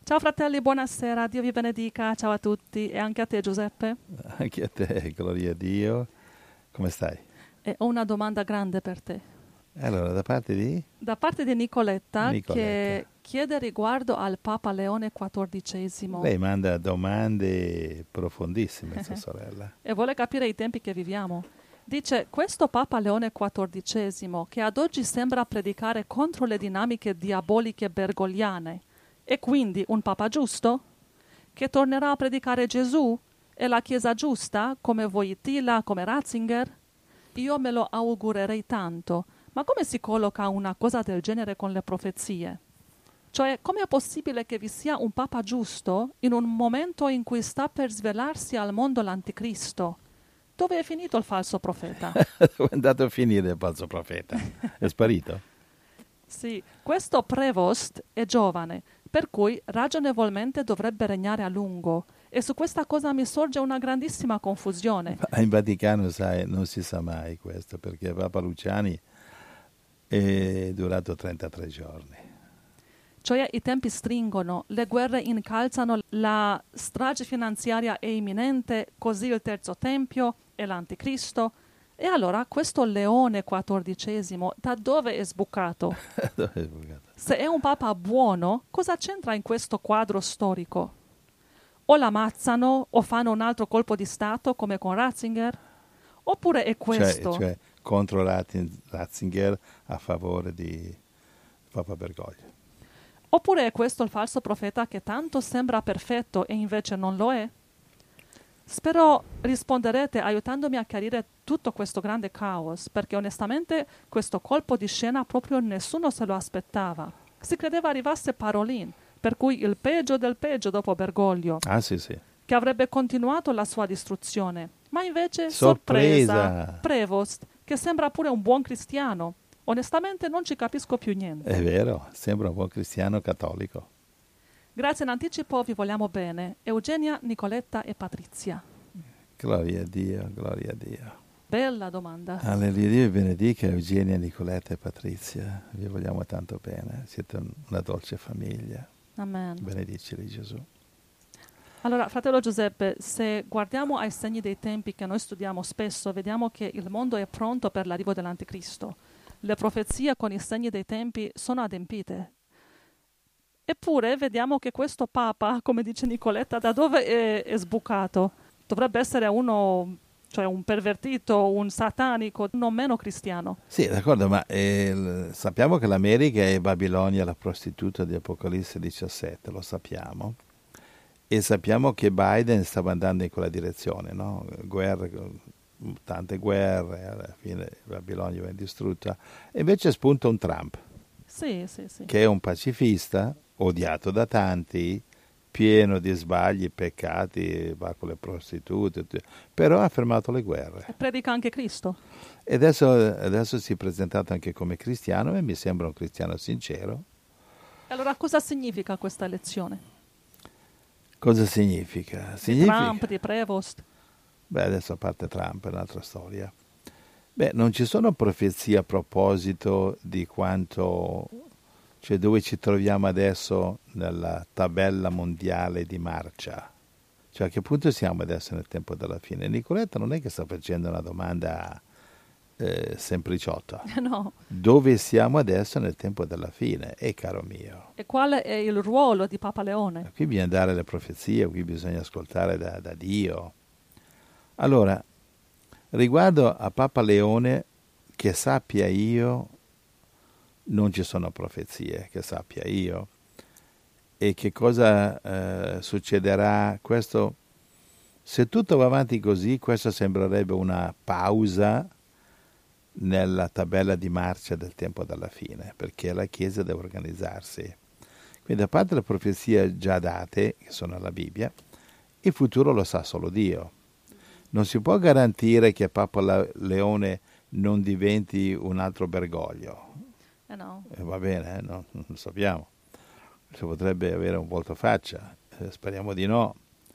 Ciao fratelli, buonasera, Dio vi benedica, ciao a tutti e anche a te Giuseppe. Anche a te, gloria a Dio. Come stai? E ho una domanda grande per te. Allora, da parte di Da parte di Nicoletta, Nicoletta. che chiede riguardo al Papa Leone XIV Lei manda domande profondissime, sua sorella. e vuole capire i tempi che viviamo. Dice, questo Papa Leone XIV, che ad oggi sembra predicare contro le dinamiche diaboliche bergogliane, è quindi un Papa giusto? Che tornerà a predicare Gesù e la Chiesa giusta, come Wojtyla, come Ratzinger? Io me lo augurerei tanto, ma come si colloca una cosa del genere con le profezie? Cioè, come è possibile che vi sia un Papa giusto in un momento in cui sta per svelarsi al mondo l'Anticristo? Dove è finito il falso profeta? Dove è andato a finire il falso profeta? È sparito? Sì, questo Prevost è giovane, per cui ragionevolmente dovrebbe regnare a lungo. E su questa cosa mi sorge una grandissima confusione. Ma in Vaticano, sai, non si sa mai questo, perché Papa Luciani è durato 33 giorni. Cioè i tempi stringono, le guerre incalzano, la strage finanziaria è imminente, così il terzo tempio e l'Anticristo. E allora questo Leone XIV da dove è sbucato? Dove è sbucato? Se è un papa buono, cosa c'entra in questo quadro storico? O l'ammazzano o fanno un altro colpo di Stato come con Ratzinger? Oppure è questo? Cioè contro Ratzinger a favore di Papa Bergoglio. Oppure è questo il falso profeta che tanto sembra perfetto e invece non lo è? Spero risponderete aiutandomi a chiarire tutto questo grande caos, perché onestamente questo colpo di scena proprio nessuno se lo aspettava. Si credeva arrivasse Parolin, per cui il peggio del peggio dopo Bergoglio, Ah, sì, sì. che avrebbe continuato la sua distruzione. Ma invece, Sorpresa! Prevost, che sembra pure un buon cristiano. Onestamente non ci capisco più niente. È vero, sembra un buon cristiano cattolico. Grazie in anticipo, vi vogliamo bene. Eugenia, Nicoletta e Patrizia. Gloria a Dio, gloria a Dio. Bella domanda. Alleluia, Dio vi benedica Eugenia, Nicoletta e Patrizia. Vi vogliamo tanto bene, siete una dolce famiglia. Amen. Benedicili Gesù. Allora, fratello Giuseppe, se guardiamo ai segni dei tempi che noi studiamo spesso, vediamo che il mondo è pronto per l'arrivo dell'Anticristo. Le profezie con i segni dei tempi sono adempite. Eppure vediamo che questo Papa, come dice Nicoletta, da dove è sbucato? Dovrebbe essere uno, cioè un pervertito, un satanico, non meno cristiano. Sì, d'accordo, ma sappiamo che l'America è Babilonia, la prostituta di Apocalisse 17, lo sappiamo. E sappiamo che Biden stava andando in quella direzione, no? Guerre, tante guerre, alla fine Babilonia viene distrutta. E invece spunta un Trump, Sì. che è un pacifista, odiato da tanti, pieno di sbagli, peccati, va con le prostitute, però ha fermato le guerre. E predica anche Cristo. E adesso si è presentato anche come cristiano e mi sembra un cristiano sincero. Allora cosa significa questa elezione? Cosa significa? Di Trump, di Prevost? Beh, adesso a parte Trump è un'altra storia. Beh, non ci sono profezie a proposito di quanto, cioè dove ci troviamo adesso nella tabella mondiale di marcia. Cioè a che punto siamo adesso nel tempo della fine? Nicoletta non è che sta facendo una domanda sempliciotta. No. Dove siamo adesso nel tempo della fine? Caro mio. E quale è il ruolo di Papa Leone? Qui bisogna dare le profezie, qui bisogna ascoltare da Dio. Allora, riguardo a Papa Leone, che sappia io, non ci sono profezie, che sappia io. E che cosa succederà? Questo, se tutto va avanti così, questo sembrerebbe una pausa nella tabella di marcia del tempo della fine, perché la Chiesa deve organizzarsi. Quindi, a parte le profezie già date, che sono alla Bibbia, il futuro lo sa solo Dio. Non si può garantire che Papa Leone non diventi un altro Bergoglio. No. Va bene, no, non lo sappiamo. Si potrebbe avere un voltofaccia, speriamo di no.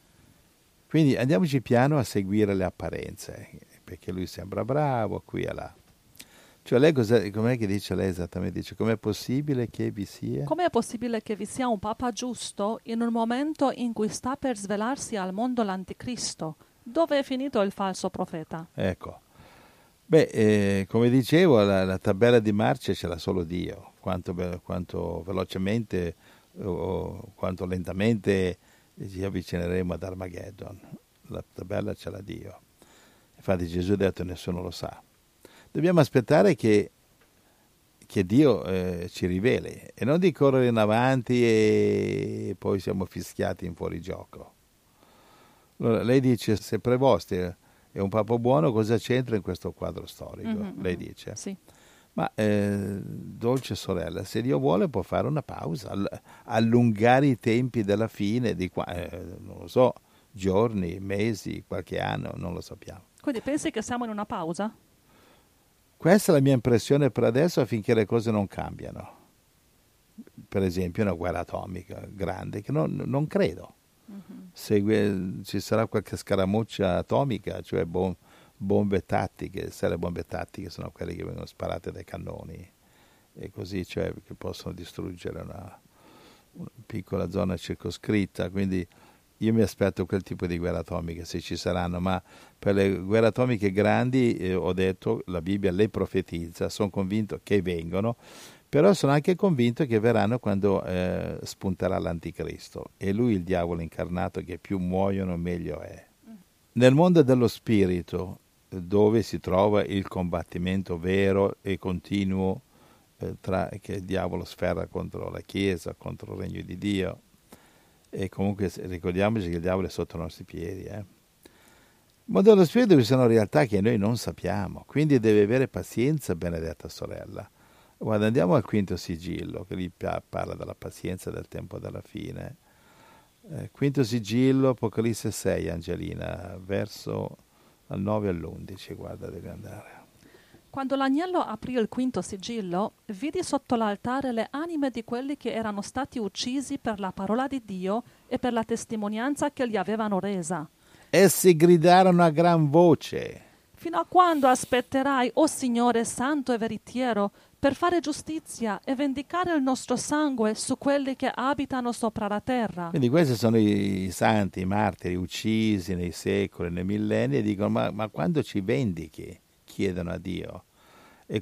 Quindi andiamoci piano a seguire le apparenze, perché lui sembra bravo qui e là. Cioè com'è che dice lei esattamente? Dice, com'è possibile che vi sia? Com'è possibile che vi sia un Papa giusto in un momento in cui sta per svelarsi al mondo l'Anticristo? Dove è finito il falso profeta? Ecco. Beh, come dicevo, la tabella di marcia ce l'ha solo Dio. Quanto velocemente o quanto lentamente ci avvicineremo ad Armageddon. La tabella ce l'ha Dio. Infatti Gesù ha detto nessuno lo sa. Dobbiamo aspettare che Dio ci riveli e non di correre in avanti e poi siamo fischiati in fuorigioco. Allora, lei dice, se Prevosti è un Papa buono, cosa c'entra in questo quadro storico? Lei dice. Sì. Ma dolce sorella, se Dio vuole può fare una pausa, allungare i tempi della fine, non lo so, giorni, mesi, qualche anno, non lo sappiamo. Quindi pensi che siamo in una pausa? Questa è la mia impressione per adesso, affinché le cose non cambiano. Per esempio una guerra atomica grande, che non credo. Ci sarà qualche scaramuccia atomica, cioè bombe tattiche, se le bombe tattiche sono quelle che vengono sparate dai cannoni, e così, cioè, che possono distruggere una piccola zona circoscritta. Quindi io mi aspetto quel tipo di guerre atomiche, se ci saranno, ma per le guerre atomiche grandi, ho detto, la Bibbia le profetizza, sono convinto che vengono, però sono anche convinto che verranno quando spunterà l'Anticristo, e lui, il diavolo incarnato, che più muoiono meglio è. Nel mondo dello spirito, dove si trova il combattimento vero e continuo che il diavolo sferra contro la Chiesa, contro il regno di Dio, e comunque ricordiamoci che il diavolo è sotto i nostri piedi. Nel mondo dello spirito vi sono realtà che noi non sappiamo, quindi deve avere pazienza, benedetta sorella. Guarda, andiamo al quinto sigillo, che lì parla della pazienza del tempo della fine. Quinto sigillo, Apocalisse 6, Angelina, verso al 9 all'11, guarda, devi andare. Quando l'agnello aprì il quinto sigillo, vidi sotto l'altare le anime di quelli che erano stati uccisi per la parola di Dio e per la testimonianza che gli avevano resa. Essi gridarono a gran voce: Fino a quando aspetterai, o Signore santo e veritiero, per fare giustizia e vendicare il nostro sangue su quelli che abitano sopra la terra? Quindi questi sono i santi, i martiri uccisi nei secoli, nei millenni, e dicono, ma quando ci vendichi? Chiedono a Dio. E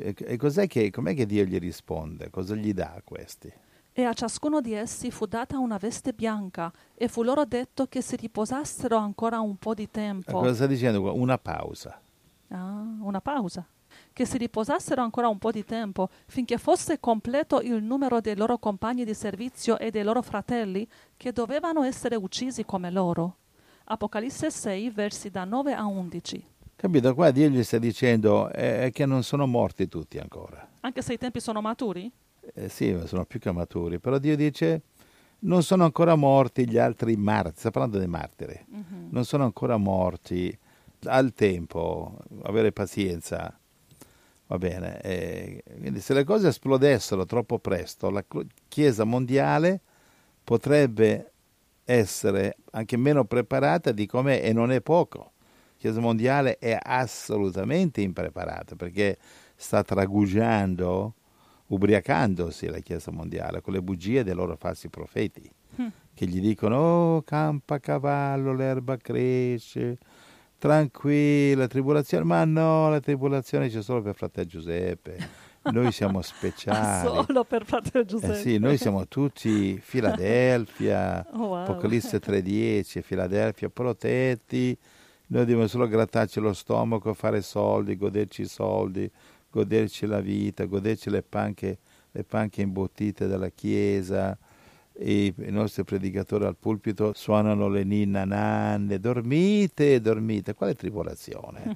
com'è che Dio gli risponde? Cosa gli dà a questi? E a ciascuno di essi fu data una veste bianca, e fu loro detto che si riposassero ancora un po' di tempo. Cosa sta dicendo qua? Una pausa. Ah, una pausa. Che si riposassero ancora un po' di tempo, finché fosse completo il numero dei loro compagni di servizio e dei loro fratelli, che dovevano essere uccisi come loro. Apocalisse 6, versi da 9 a 11. Capito? Qua Dio gli sta dicendo che non sono morti tutti ancora. Anche se i tempi sono maturi? Sì, sono più che maturi, però Dio dice non sono ancora morti gli altri martiri, sta parlando dei martiri, non sono ancora morti, al tempo, avere pazienza, va bene. Quindi se le cose esplodessero troppo presto, la Chiesa mondiale potrebbe essere anche meno preparata di com'è, e non è poco. La Chiesa mondiale è assolutamente impreparata, perché sta tragugiando, ubriacandosi la Chiesa mondiale con le bugie dei loro falsi profeti, che gli dicono: oh, campa a cavallo, l'erba cresce, tranquilla, tribolazione. Ma no, la tribolazione c'è solo per fratello Giuseppe, noi siamo speciali. Solo per fratello Giuseppe. Sì, noi siamo tutti Filadelfia, Oh, wow. Apocalisse 3:10, Filadelfia protetti, noi dobbiamo solo grattarci lo stomaco, fare soldi, goderci i soldi, goderci la vita, goderci le panche imbottite della Chiesa. E i nostri predicatori al pulpito suonano le ninna nanne: dormite, dormite. Quale tribolazione?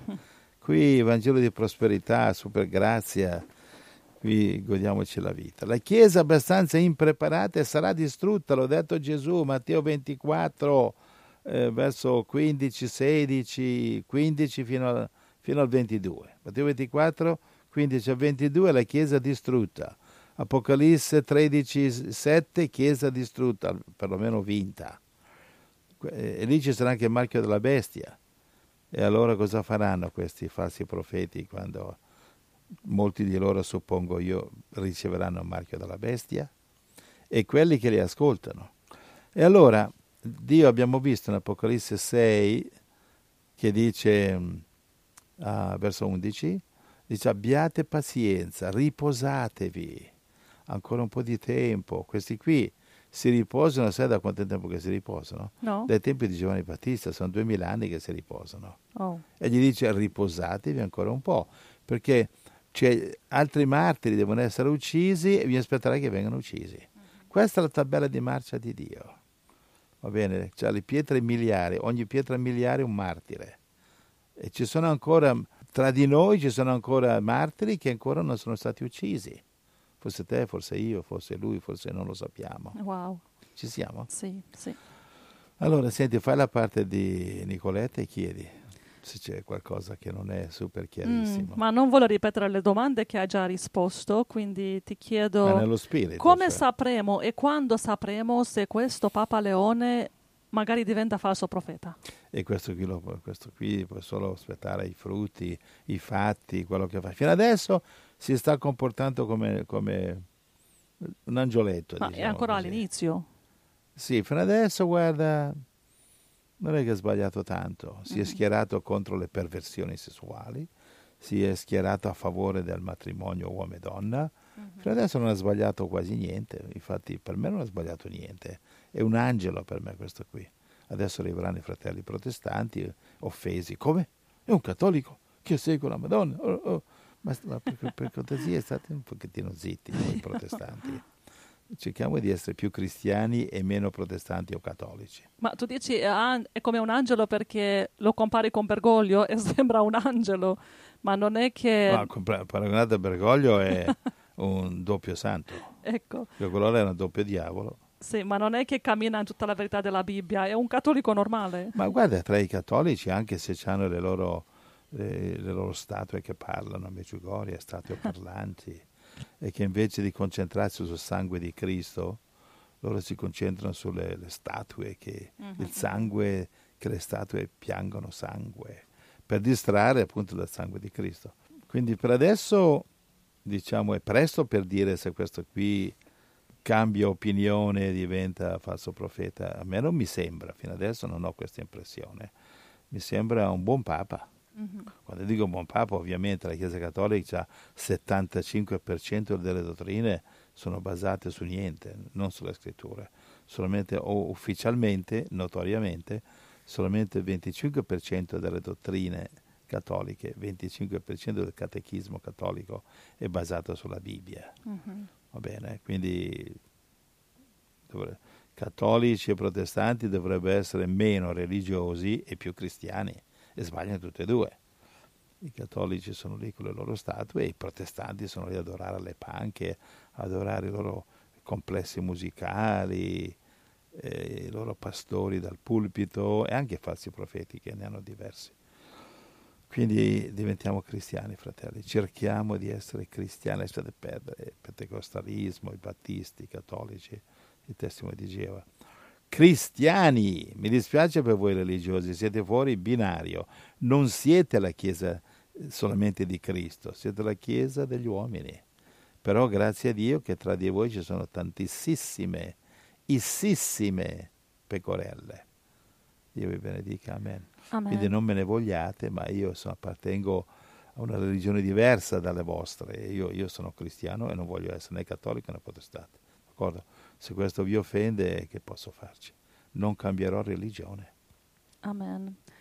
Qui Vangelo di prosperità, super grazia, qui godiamoci la vita. La Chiesa abbastanza impreparata sarà distrutta, l'ho detto Gesù, Matteo 24, verso 15, 16, 15 fino al 22. Matteo 24, 15 a 22, la Chiesa distrutta. Apocalisse 13, 7, Chiesa distrutta, perlomeno vinta. E lì ci sarà anche il marchio della bestia. E allora cosa faranno questi falsi profeti quando molti di loro, suppongo io, riceveranno il marchio della bestia, e quelli che li ascoltano. E allora Dio, abbiamo visto in Apocalisse 6, che dice, verso 11, dice: abbiate pazienza, riposatevi ancora un po' di tempo. Questi qui si riposano, sai da quanto tempo che si riposano? No? Dai tempi di Giovanni Battista, sono 2000 anni che si riposano. Oh. E gli dice: riposatevi ancora un po', perché altri martiri devono essere uccisi e vi aspetterai che vengano uccisi. Questa è la tabella di marcia di Dio. Va bene? C'ha le pietre miliari, ogni pietra miliare è un martire. E ci sono ancora, tra di noi ci sono ancora martiri che ancora non sono stati uccisi. Forse te, forse io, forse lui, forse non lo sappiamo. Wow. Ci siamo? Sì, sì. Allora, senti, fai la parte di Nicoletta e chiedi se c'è qualcosa che non è super chiarissimo. Ma non voglio ripetere le domande che hai già risposto, quindi ti Ma chiedo nello spirito. come cioè. sapremo e quando sapremo se questo Papa Leone magari diventa falso profeta? E questo qui puoi solo aspettare i frutti, i fatti, quello che fa. Fino adesso si sta comportando come un angioletto. Ma diciamo è ancora così. all'inizio. Sì, fino adesso, guarda, non è che ha sbagliato tanto. Si è schierato contro le perversioni sessuali, si è schierato a favore del matrimonio uomo e donna. Fino adesso non ha sbagliato quasi niente. Infatti per me non ha sbagliato niente. È un angelo per me questo qui. Adesso arriveranno i fratelli protestanti offesi. Come? È un cattolico che segue la Madonna. Oh. Ma per cortesia state un pochettino zitti voi protestanti. Cerchiamo di essere più cristiani e meno protestanti o cattolici. Ma tu dici è come un angelo perché lo compari con Bergoglio e sembra un angelo, ma non è che... Ma paragonato a Bergoglio è un doppio santo. Ecco, Quello era un doppio diavolo. sì, ma non è che cammina in tutta la verità della Bibbia, è un cattolico normale. Ma guarda, tra i cattolici, anche se hanno le loro statue che parlano, Medjugorje, statue parlanti, e che invece di concentrarsi sul sangue di Cristo, loro si concentrano sulle le statue, il sangue, che le statue piangono sangue, per distrarre appunto dal sangue di Cristo. Quindi per adesso, diciamo, è presto per dire se questo qui cambia opinione e diventa falso profeta. A me non mi sembra, fino adesso non ho questa impressione. Mi sembra un buon papa. Quando dico buon papa, ovviamente la Chiesa Cattolica ha 75% delle dottrine sono basate su niente, non sulle scritture. Solamente, o ufficialmente, notoriamente, solamente il 25% delle dottrine cattoliche, 25% del catechismo cattolico è basato sulla Bibbia. Va bene? Quindi cattolici e protestanti dovrebbero essere meno religiosi e più cristiani. E sbagliano tutte e due. I cattolici sono lì con le loro statue e i protestanti sono lì ad adorare le panche, adorare i loro complessi musicali, i loro pastori dal pulpito e anche i falsi profeti che ne hanno diversi. Quindi diventiamo cristiani, fratelli, cerchiamo di essere cristiani, lasciate perdere il pentecostalismo, i battisti, i cattolici, i testimoni di Geova. Cristiani, mi dispiace per voi religiosi, siete fuori binario, non siete la Chiesa solamente di Cristo, siete la Chiesa degli uomini. Però grazie a Dio che tra di voi ci sono tantissime, ississime pecorelle. Dio vi benedica, amen. Quindi non me ne vogliate, ma io appartengo a una religione diversa dalle vostre. Io sono cristiano e non voglio essere né cattolico né protestante. D'accordo? Se questo vi offende, che posso farci? Non cambierò religione. Amen.